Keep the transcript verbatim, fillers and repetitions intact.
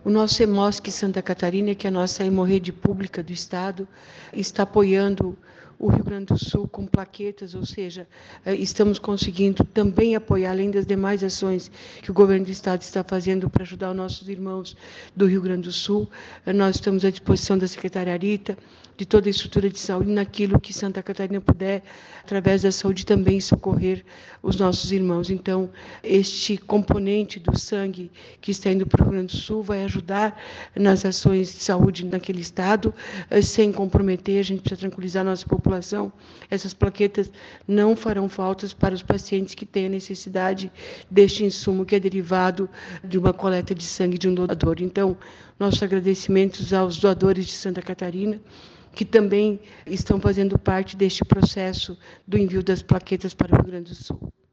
O nosso EMOSC Santa Catarina, que é a nossa hemorrede pública do Estado, está apoiando o Rio Grande do Sul com plaquetas, ou seja, estamos conseguindo também apoiar, além das demais ações que o governo do Estado está fazendo para ajudar os nossos irmãos do Rio Grande do Sul. Nós estamos à disposição da secretária Rita, de toda a estrutura de saúde, naquilo que Santa Catarina puder, através da saúde, também socorrer os nossos irmãos. Então, este componente do sangue que está indo para o Rio Grande do Sul vai ajudar nas ações de saúde naquele estado, sem comprometer. A gente precisa tranquilizar a nossa população. Essas plaquetas não farão faltas para os pacientes que têm a necessidade deste insumo que é derivado de uma coleta de sangue de um doador. Então, nossos agradecimentos aos doadores de Santa Catarina, que também estão fazendo parte deste processo do envio das plaquetas para o Rio Grande do Sul.